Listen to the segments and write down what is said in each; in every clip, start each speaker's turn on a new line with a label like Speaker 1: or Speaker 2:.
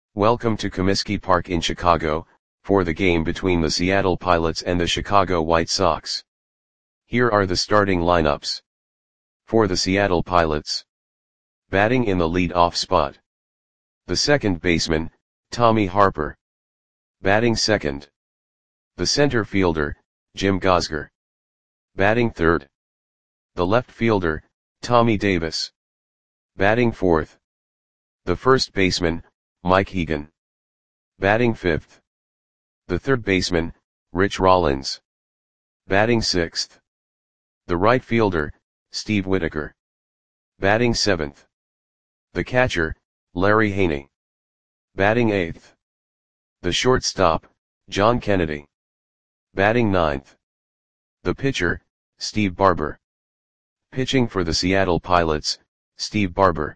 Speaker 1: Welcome to Comiskey Park in Chicago, for the game between the Seattle Pilots and the Chicago White Sox. Here are the starting lineups. For the Seattle Pilots. Batting in the lead-off spot. The second baseman, Tommy Harper. Batting second. The center fielder, Jim Gosger. Batting third. The left fielder, Tommy Davis. Batting fourth. The first baseman, Mike Hegan. Batting fifth. The third baseman, Rich Rollins. Batting sixth. The right fielder, Steve Whitaker. Batting seventh. The catcher, Larry Haney. Batting eighth. The shortstop, John Kennedy. Batting ninth. The pitcher, Steve Barber. Pitching for the Seattle Pilots, Steve Barber.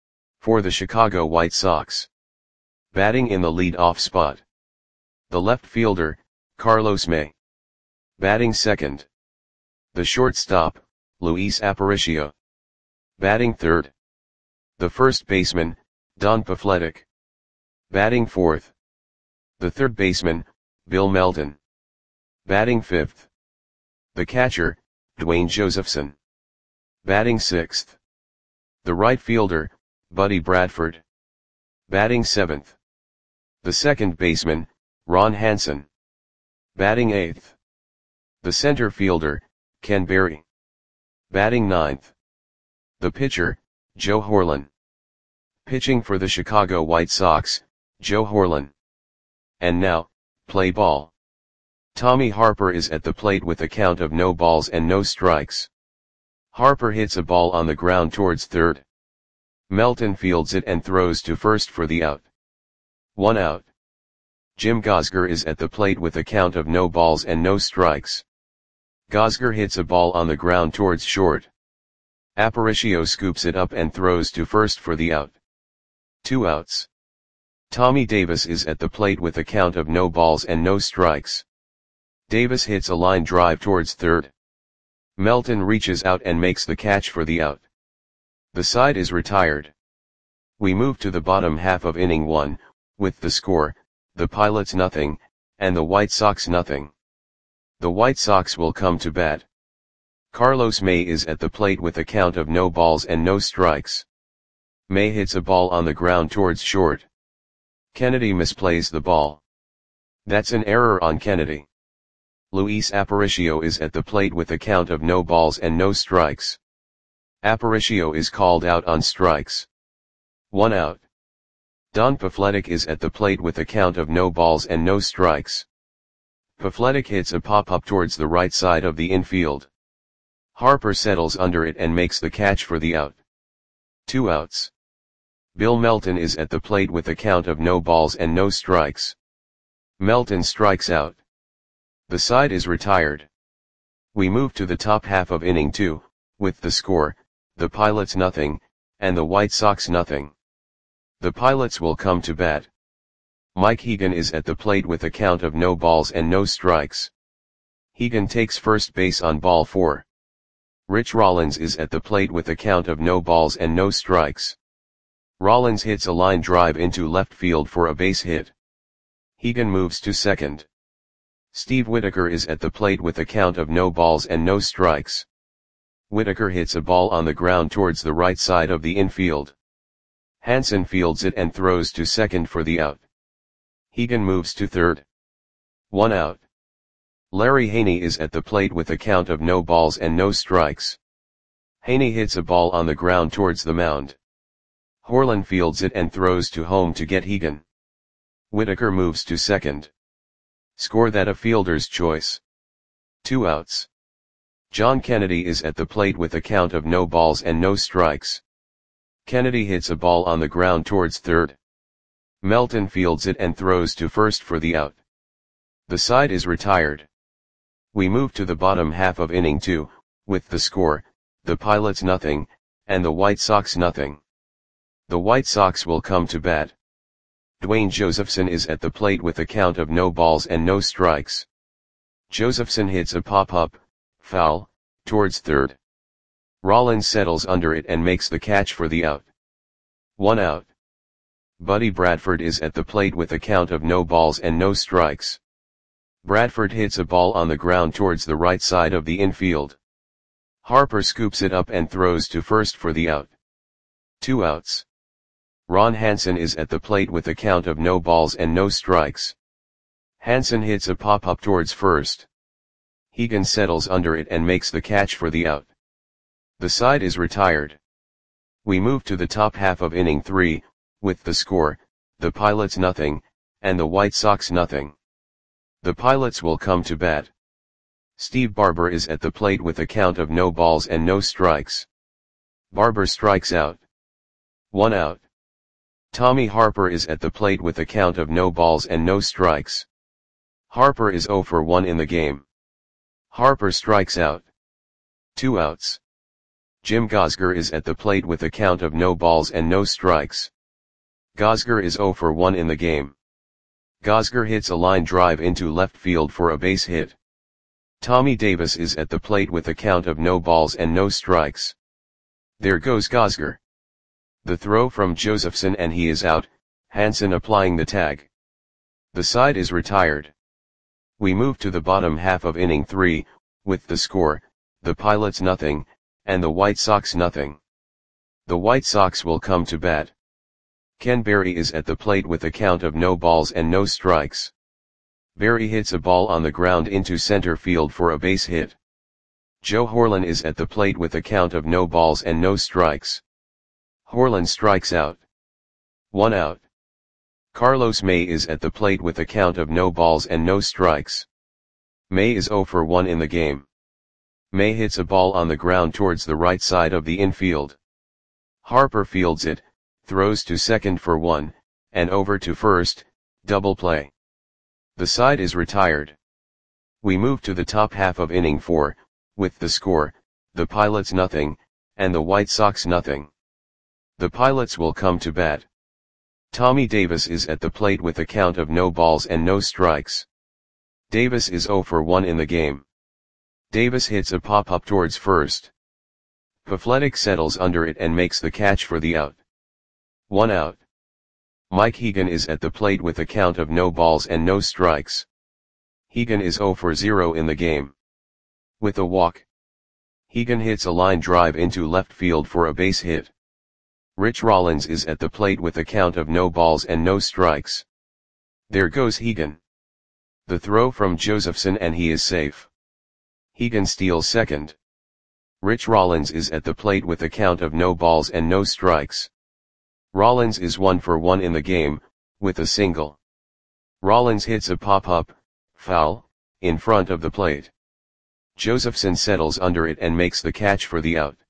Speaker 1: For the Chicago White Sox. Batting in the lead-off spot. The left fielder, Carlos May. Batting second. The shortstop, Luis Aparicio. Batting third. The first baseman, Don Pafletic. Batting fourth. The third baseman, Bill Melton. Batting fifth. The catcher, Dwayne Josephson. Batting sixth. The right fielder, Buddy Bradford. Batting seventh. The second baseman, Ron Hansen. Batting eighth. The center fielder, Ken Berry. Batting ninth. The pitcher, Joe Horlen. Pitching for the Chicago White Sox, Joe Horlen. And now, play ball. Tommy Harper is at the plate with a count of no balls and no strikes. Harper hits a ball on the ground towards third. Melton fields it and throws to first for the out. 1 out. Jim Gosger is at the plate with a count of no balls and no strikes. Gosger hits a ball on the ground towards short. Aparicio scoops it up and throws to first for the out. 2 outs. Tommy Davis is at the plate with a count of no balls and no strikes. Davis hits a line drive towards third. Melton reaches out and makes the catch for the out. The side is retired. We move to the bottom half of inning 1, with the score, the Pilots nothing, and the White Sox nothing. The White Sox will come to bat. Carlos May is at the plate with a count of no balls and no strikes. May hits a ball on the ground towards short. Kennedy misplays the ball. That's an error on Kennedy. Luis Aparicio is at the plate with a count of no balls and no strikes. Aparicio is called out on strikes. 1 out. Don Pafletic is at the plate with a count of no balls and no strikes. Pafletic hits a pop-up towards the right side of the infield. Harper settles under it and makes the catch for the out. 2 outs. Bill Melton is at the plate with a count of no balls and no strikes. Melton strikes out. The side is retired. We move to the top half of inning 2, with the score, the Pilots nothing, and the White Sox nothing. The Pilots will come to bat. Mike Hegan is at the plate with a count of no balls and no strikes. Hegan takes first base on ball 4. Rich Rollins is at the plate with a count of no balls and no strikes. Rollins hits a line drive into left field for a base hit. Hegan moves to second. Steve Whitaker is at the plate with a count of no balls and no strikes. Whitaker hits a ball on the ground towards the right side of the infield. Hansen fields it and throws to second for the out. Hegan moves to third. 1 out. Larry Haney is at the plate with a count of no balls and no strikes. Haney hits a ball on the ground towards the mound. Horlen fields it and throws to home to get Hegan. Whitaker moves to second. Score that a fielder's choice. 2 outs. John Kennedy is at the plate with a count of no balls and no strikes. Kennedy hits a ball on the ground towards third. Melton fields it and throws to first for the out. The side is retired. We move to the bottom half of inning 2, with the score, the Pilots nothing, and the White Sox nothing. The White Sox will come to bat. Dwayne Josephson is at the plate with a count of no balls and no strikes. Josephson hits a pop-up, foul, towards third. Rollins settles under it and makes the catch for the out. 1 out. Buddy Bradford is at the plate with a count of no balls and no strikes. Bradford hits a ball on the ground towards the right side of the infield. Harper scoops it up and throws to first for the out. 2 outs. Ron Hansen is at the plate with a count of no balls and no strikes. Hansen hits a pop-up towards first. Hegan settles under it and makes the catch for the out. The side is retired. We move to the top half of inning 3, with the score, the Pilots nothing, and the White Sox nothing. The Pilots will come to bat. Steve Barber is at the plate with a count of no balls and no strikes. Barber strikes out. 1 out. Tommy Harper is at the plate with a count of no balls and no strikes. Harper is 0 for 1 in the game. Harper strikes out. 2 outs. Jim Gosger is at the plate with a count of no balls and no strikes. Gosger is 0 for 1 in the game. Gosger hits a line drive into left field for a base hit. Tommy Davis is at the plate with a count of no balls and no strikes. There goes Gosger. The throw from Josephson and he is out, Hansen applying the tag. The side is retired. We move to the bottom half of inning 3, with the score, the Pilots nothing, and the White Sox nothing. The White Sox will come to bat. Ken Berry is at the plate with a count of no balls and no strikes. Berry hits a ball on the ground into center field for a base hit. Joe Horlen is at the plate with a count of no balls and no strikes. Horlen strikes out. 1 out. Carlos May is at the plate with a count of no balls and no strikes. May is 0 for 1 in the game. May hits a ball on the ground towards the right side of the infield. Harper fields it, throws to second for 1, and over to first, double play. The side is retired. We move to the top half of inning 4, with the score, the Pilots nothing, and the White Sox nothing. The Pilots will come to bat. Tommy Davis is at the plate with a count of no balls and no strikes. Davis is 0 for 1 in the game. Davis hits a pop-up towards first. Pafletic settles under it and makes the catch for the out. 1 out. Mike Hegan is at the plate with a count of no balls and no strikes. Hegan is 0 for 0 in the game. With a walk. Hegan hits a line drive into left field for a base hit. Rich Rollins is at the plate with a count of no balls and no strikes. There goes Hegan. The throw from Josephson and he is safe. Hegan steals second. Rich Rollins is at the plate with a count of no balls and no strikes. Rollins is 1 for 1 in the game, with a single. Rollins hits a pop-up, foul, in front of the plate. Josephson settles under it and makes the catch for the out.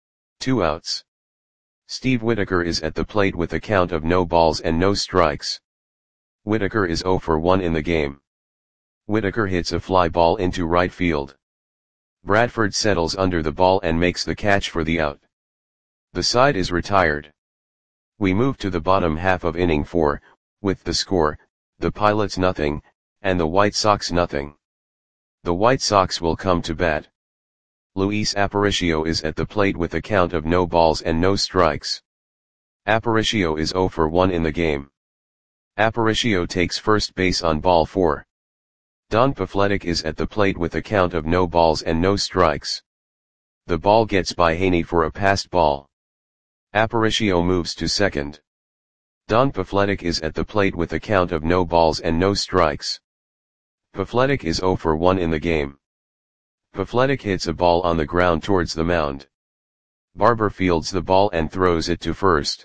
Speaker 1: 2 outs. Steve Whitaker is at the plate with a count of no balls and no strikes. Whitaker is 0 for 1 in the game. Whitaker hits a fly ball into right field. Bradford settles under the ball and makes the catch for the out. The side is retired. We move to the bottom half of inning 4, with the score, the Pilots nothing, and the White Sox nothing. The White Sox will come to bat. Luis Aparicio is at the plate with a count of no balls and no strikes. Aparicio is 0 for 1 in the game. Aparicio takes first base on ball 4. Don Pafletic is at the plate with a count of no balls and no strikes. The ball gets by Haney for a passed ball. Aparicio moves to second. Don Pafletic is at the plate with a count of no balls and no strikes. Pafletic is 0 for 1 in the game. Pafletic hits a ball on the ground towards the mound. Barber fields the ball and throws it to first.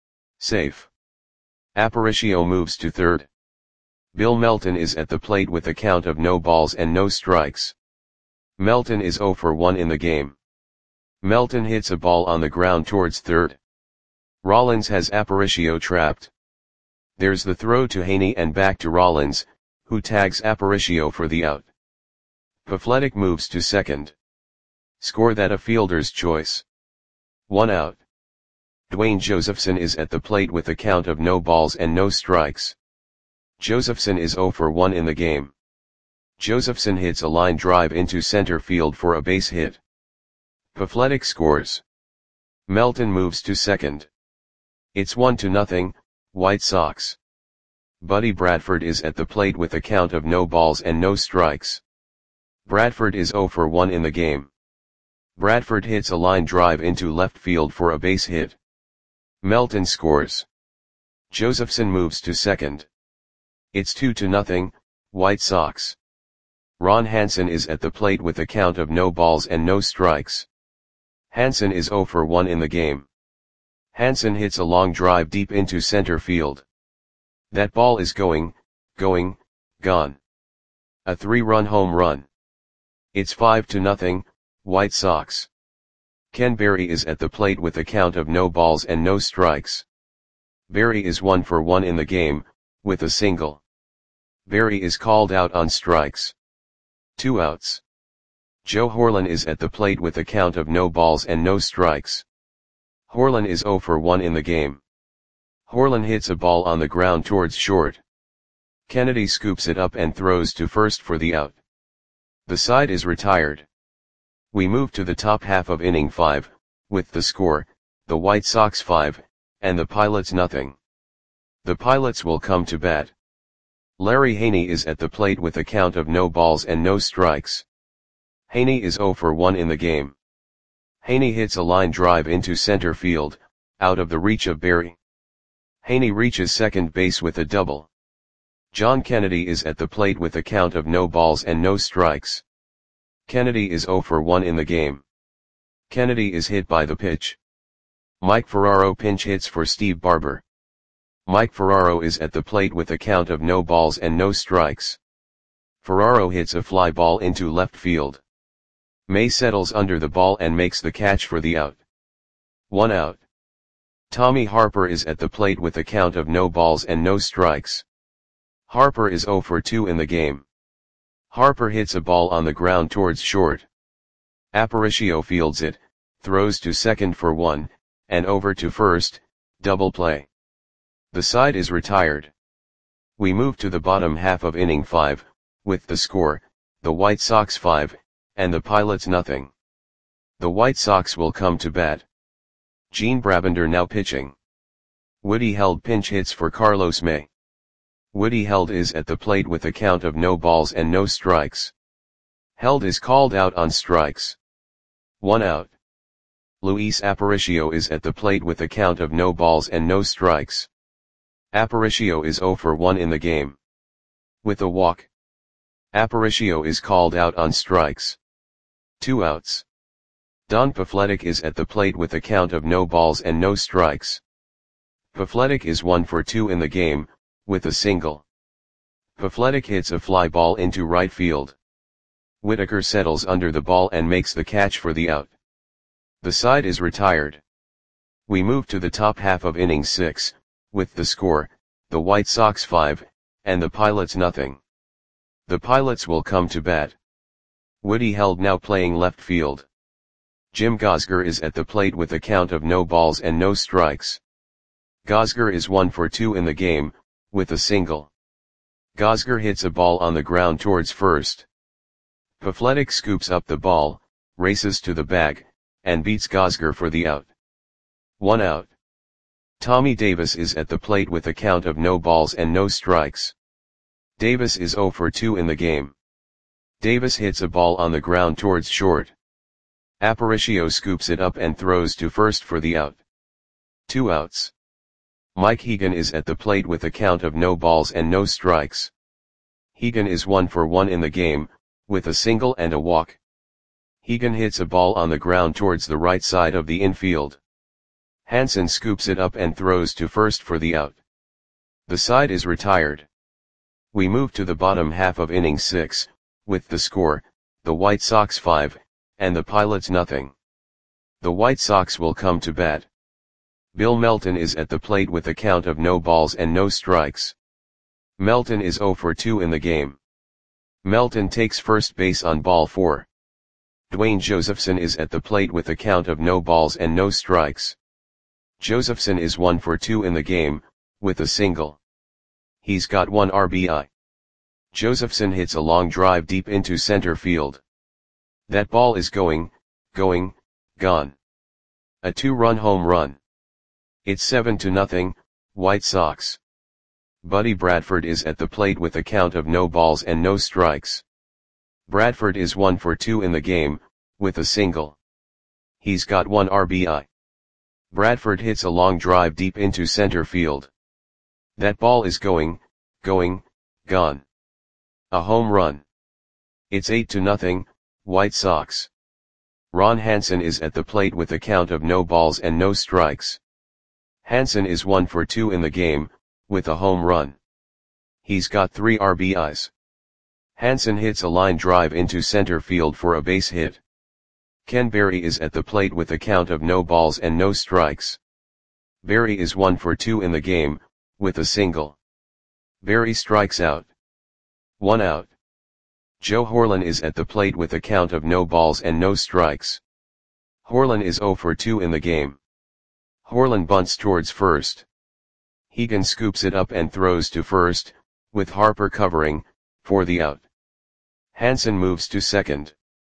Speaker 1: Safe. Aparicio moves to third. Bill Melton is at the plate with a count of no balls and no strikes. Melton is 0 for 1 in the game. Melton hits a ball on the ground towards third. Rollins has Aparicio trapped. There's the throw to Haney and back to Rollins, who tags Aparicio for the out. Pafletic moves to second. Score that a fielder's choice. 1 out. Dwayne Josephson is at the plate with a count of no balls and no strikes. Josephson is 0 for 1 in the game. Josephson hits a line drive into center field for a base hit. Pafletic scores. Melton moves to second. It's 1-0, White Sox. Buddy Bradford is at the plate with a count of no balls and no strikes. Bradford is 0 for 1 in the game. Bradford hits a line drive into left field for a base hit. Melton scores. Josephson moves to second. It's 2-0, White Sox. Ron Hansen is at the plate with a count of no balls and no strikes. Hansen is 0 for 1 in the game. Hansen hits a long drive deep into center field. That ball is going, gone. A 3-run home run. It's 5-0, White Sox. Ken Berry is at the plate with a count of no balls and no strikes. Berry is 1 for 1 in the game, with a single. Berry is called out on strikes. 2 outs. Joe Horlen is at the plate with a count of no balls and no strikes. Horlen is 0 for 1 in the game. Horlen hits a ball on the ground towards short. Kennedy scoops it up and throws to first for the out. The side is retired. We move to the top half of inning 5, with the score, the White Sox 5, and the Pilots nothing. The Pilots will come to bat. Larry Haney is at the plate with a count of no balls and no strikes. Haney is 0 for 1 in the game. Haney hits a line drive into center field, out of the reach of Berry. Haney reaches second base with a double. John Kennedy is at the plate with a count of no balls and no strikes. Kennedy is 0 for 1 in the game. Kennedy is hit by the pitch. Mike Ferraro pinch hits for Steve Barber. Mike Ferraro is at the plate with a count of no balls and no strikes. Ferraro hits a fly ball into left field. May settles under the ball and makes the catch for the out. 1 out. Tommy Harper is at the plate with a count of no balls and no strikes. Harper is 0 for 2 in the game. Harper hits a ball on the ground towards short. Aparicio fields it, throws to second for 1, and over to first, double play. The side is retired. We move to the bottom half of inning 5, with the score, the White Sox 5, and the Pilots nothing. The White Sox will come to bat. Gene Brabender now pitching. Woody Held pinch hits for Carlos May. Woody Held is at the plate with a count of no balls and no strikes. Held is called out on strikes. 1 out. Luis Aparicio is at the plate with a count of no balls and no strikes. Aparicio is 0 for 1 in the game. With a walk. Aparicio is called out on strikes. 2 outs. Don Pafletic is at the plate with a count of no balls and no strikes. Pafletic is 1 for 2 in the game, with a single. Pafletic hits a fly ball into right field. Whitaker settles under the ball and makes the catch for the out. The side is retired. We move to the top half of inning 6, with the score, the White Sox 5, and the Pilots nothing. The Pilots will come to bat. Woody Held now playing left field. Jim Gosger is at the plate with a count of no balls and no strikes. Gosger is 1 for 2 in the game, with a single. Gosger hits a ball on the ground towards first. Pafletic scoops up the ball, races to the bag, and beats Gosger for the out. 1 out. Tommy Davis is at the plate with a count of no balls and no strikes. Davis is 0 for 2 in the game. Davis hits a ball on the ground towards short. Aparicio scoops it up and throws to first for the out. 2 outs. Mike Hegan is at the plate with a count of no balls and no strikes. Hegan is 1 for 1 in the game, with a single and a walk. Hegan hits a ball on the ground towards the right side of the infield. Hansen scoops it up and throws to first for the out. The side is retired. We move to the bottom half of inning 6, with the score, the White Sox 5, and the Pilots nothing. The White Sox will come to bat. Bill Melton is at the plate with a count of no balls and no strikes. Melton is 0 for 2 in the game. Melton takes first base on ball 4. Dwayne Josephson is at the plate with a count of no balls and no strikes. Josephson is 1 for 2 in the game, with a single. He's got 1 RBI. Josephson hits a long drive deep into center field. That ball is going, gone. A 2-run home run. It's 7-0, White Sox. Buddy Bradford is at the plate with a count of no balls and no strikes. Bradford is 1 for 2 in the game, with a single. He's got 1 RBI. Bradford hits a long drive deep into center field. That ball is going, gone. A home run. It's 8-0, White Sox. Ron Hansen is at the plate with a count of no balls and no strikes. Hansen is 1 for 2 in the game, with a home run. He's got 3 RBIs. Hansen hits a line drive into center field for a base hit. Ken Berry is at the plate with a count of no balls and no strikes. Berry is 1 for 2 in the game, with a single. Berry strikes out. 1 out. Joe Horlen is at the plate with a count of no balls and no strikes. Horlen is 0 for 2 in the game. Horlen bunts towards first. Hegan scoops it up and throws to first, with Harper covering, for the out. Hansen moves to second.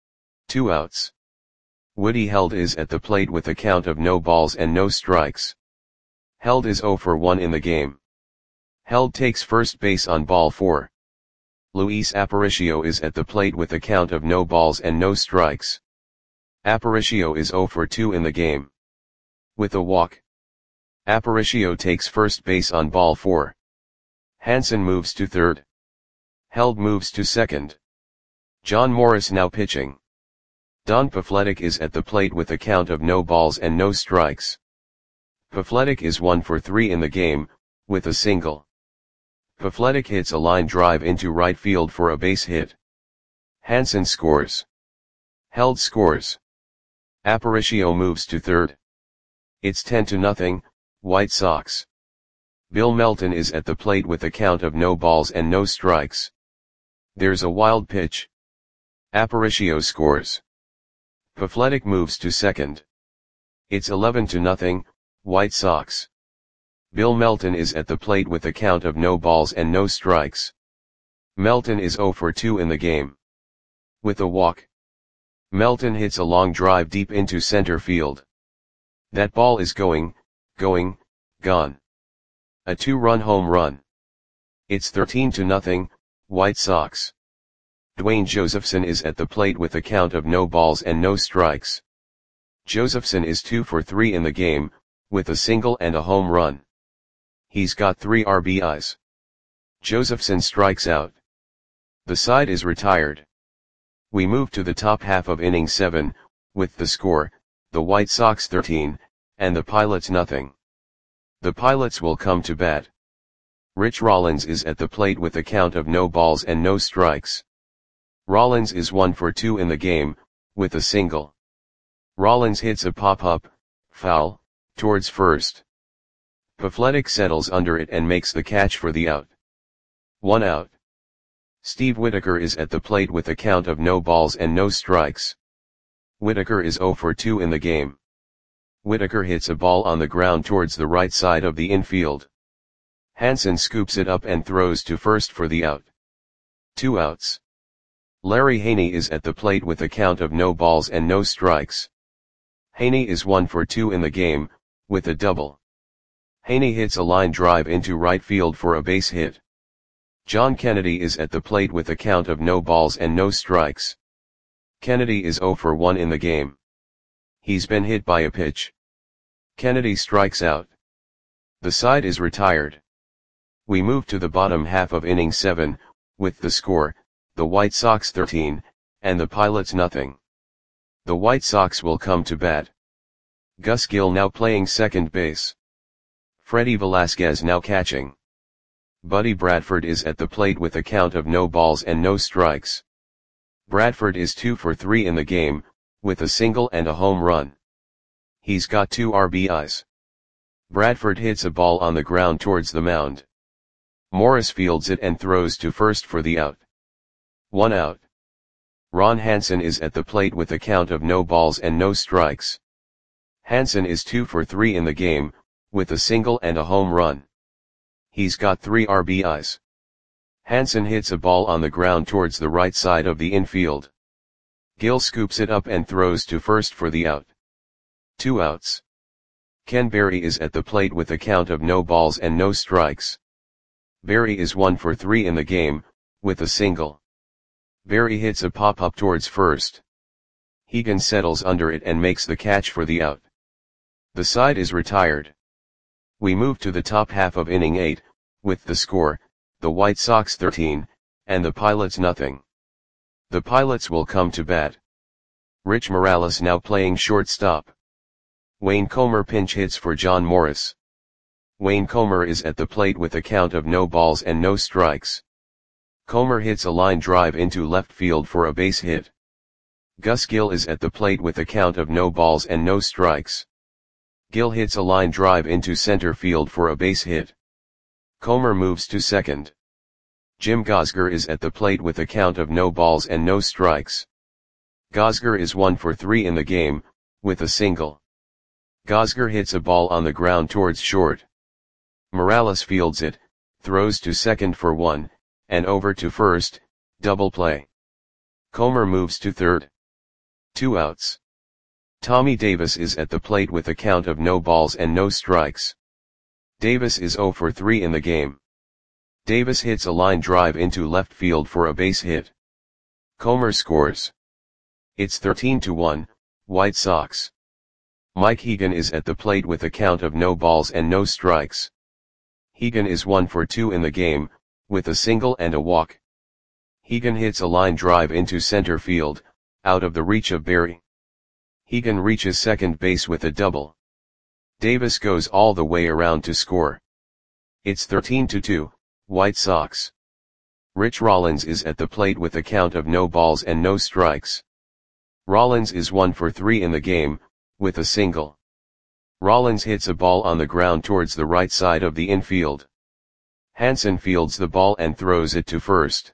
Speaker 1: 2 outs. Woody Held is at the plate with a count of no balls and no strikes. Held is 0 for 1 in the game. Held takes first base on ball 4. Luis Aparicio is at the plate with a count of no balls and no strikes. Aparicio is 0 for 2 in the game. With a walk. Aparicio takes first base on ball 4. Hansen moves to third. Held moves to second. John Morris now pitching. Don Pafletic is at the plate with a count of no balls and no strikes. Pafletic is 1 for 3 in the game, with a single. Pafletic hits a line drive into right field for a base hit. Hansen scores. Held scores. Aparicio moves to third. It's 10-0, White Sox. Bill Melton is at the plate with a count of no balls and no strikes. There's a wild pitch. Aparicio scores. Pafletic moves to second. It's 11-0, White Sox. Bill Melton is at the plate with a count of no balls and no strikes. Melton is 0 for 2 in the game. With a walk. Melton hits a long drive deep into center field. That ball is going, gone. A 2-run home run. It's 13-0, White Sox. Dwayne Josephson is at the plate with a count of no balls and no strikes. Josephson is 2 for 3 in the game, with a single and a home run. He's got 3 RBIs. Josephson strikes out. The side is retired. We move to the top half of inning 7, with the score, the White Sox 13, and the Pilots nothing. The Pilots will come to bat. Rich Rollins is at the plate with a count of no balls and no strikes. Rollins is 1 for 2 in the game, with a single. Rollins hits a pop-up, foul, towards first. Pafletic settles under it and makes the catch for the out. 1 out. Steve Whitaker is at the plate with a count of no balls and no strikes. Whitaker is 0 for 2 in the game. Whitaker hits a ball on the ground towards the right side of the infield. Hansen scoops it up and throws to first for the out. 2 outs. Larry Haney is at the plate with a count of no balls and no strikes. Haney is 1 for 2 in the game, with a double. Haney hits a line drive into right field for a base hit. John Kennedy is at the plate with a count of no balls and no strikes. Kennedy is 0 for 1 in the game. He's been hit by a pitch. Kennedy strikes out. The side is retired. We move to the bottom half of inning 7, with the score, the White Sox 13, and the Pilots nothing. The White Sox will come to bat. Gus Gill now playing second base. Freddie Velasquez now catching. Buddy Bradford is at the plate with a count of no balls and no strikes. Bradford is 2 for 3 in the game, with a single and a home run. He's got 2 RBIs. Bradford hits a ball on the ground towards the mound. Morris fields it and throws to first for the out. 1 out. Ron Hansen is at the plate with a count of no balls and no strikes. Hansen is 2 for 3 in the game, with a single and a home run. He's got 3 RBIs. Hansen hits a ball on the ground towards the right side of the infield. Gill scoops it up and throws to first for the out. 2 outs. Ken Berry is at the plate with a count of no balls and no strikes. Berry is 1 for 3 in the game, with a single. Berry hits a pop-up towards first. Hegan settles under it and makes the catch for the out. The side is retired. We move to the top half of inning 8, with the score, the White Sox 13, and the Pilots nothing. The Pilots will come to bat. Rich Morales now playing shortstop. Wayne Comer pinch hits for John Morris. Wayne Comer is at the plate with a count of no balls and no strikes. Comer hits a line drive into left field for a base hit. Gus Gill is at the plate with a count of no balls and no strikes. Gill hits a line drive into center field for a base hit. Comer moves to second. Jim Gosger is at the plate with a count of no balls and no strikes. Gosger is 1 for 3 in the game, with a single. Gosger hits a ball on the ground towards short. Morales fields it, throws to second for 1, and over to first, double play. Comer moves to third. 2 outs. Tommy Davis is at the plate with a count of no balls and no strikes. Davis is 0 for 3 in the game. Davis hits a line drive into left field for a base hit. Comer scores. It's 13-1, White Sox. Mike Hegan is at the plate with a count of no balls and no strikes. Hegan is 1 for 2 in the game, with a single and a walk. Hegan hits a line drive into center field, out of the reach of Berry. Hegan reaches second base with a double. Davis goes all the way around to score. It's 13-2, White Sox. Rich Rollins is at the plate with a count of no balls and no strikes. Rollins is 1 for 3 in the game, with a single. Rollins hits a ball on the ground towards the right side of the infield. Hansen fields the ball and throws it to first.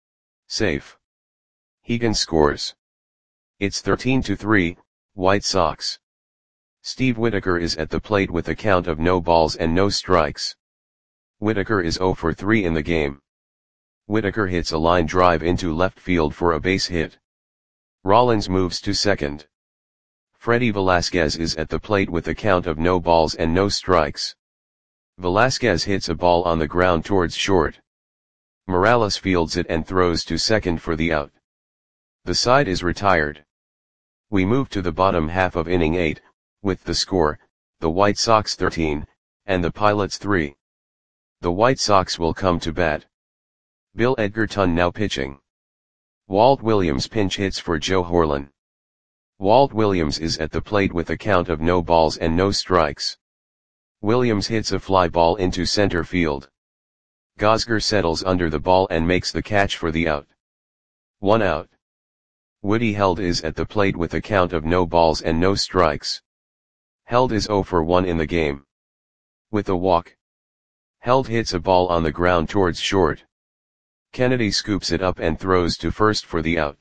Speaker 1: Safe. Hegan scores. It's 13-3, White Sox. Steve Whitaker is at the plate with a count of no balls and no strikes. Whitaker is 0 for 3 in the game. Whitaker hits a line drive into left field for a base hit. Rollins moves to second. Freddy Velasquez is at the plate with a count of no balls and no strikes. Velasquez hits a ball on the ground towards short. Morales fields it and throws to second for the out. The side is retired. We move to the bottom half of inning 8, with the score, the White Sox 13, and the Pilots 3. The White Sox will come to bat. Bill Edgerton now pitching. Walt Williams pinch hits for Joe Horlen. Walt Williams is at the plate with a count of no balls and no strikes. Williams hits a fly ball into center field. Gosger settles under the ball and makes the catch for the out. 1 out. Woody Held is at the plate with a count of no balls and no strikes. Held is 0 for 1 in the game. With a walk. Held hits a ball on the ground towards short. Kennedy scoops it up and throws to first for the out.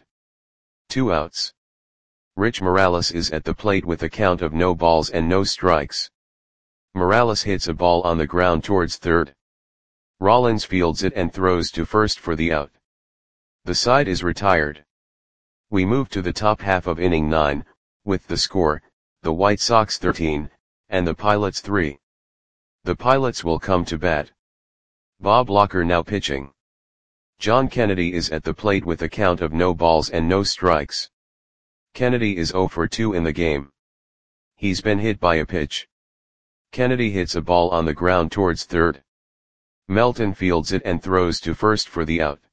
Speaker 1: 2 outs. Rich Morales is at the plate with a count of no balls and no strikes. Morales hits a ball on the ground towards third. Rollins fields it and throws to first for the out. The side is retired. We move to the top half of inning 9, with the score, the White Sox 13, and the Pilots 3. The Pilots will come to bat. Bob Locker now pitching. John Kennedy is at the plate with a count of no balls and no strikes. Kennedy is 0 for 2 in the game. He's been hit by a pitch. Kennedy hits a ball on the ground towards third. Melton fields it and throws to first for the out.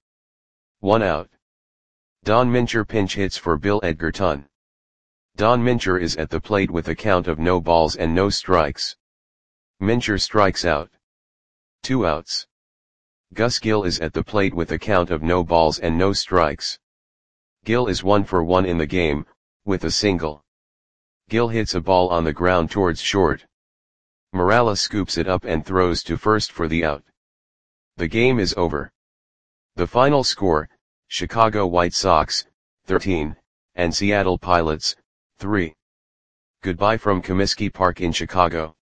Speaker 1: 1 out. Don Mincher pinch hits for Bill Edgerton. Don Mincher is at the plate with a count of no balls and no strikes. Mincher strikes out. 2 outs. Gus Gill is at the plate with a count of no balls and no strikes. Gill is 1 for 1 in the game, with a single. Gill hits a ball on the ground towards short. Morales scoops it up and throws to first for the out. The game is over. The final score, Chicago White Sox, 13, and Seattle Pilots, 3. Goodbye from Comiskey Park in Chicago.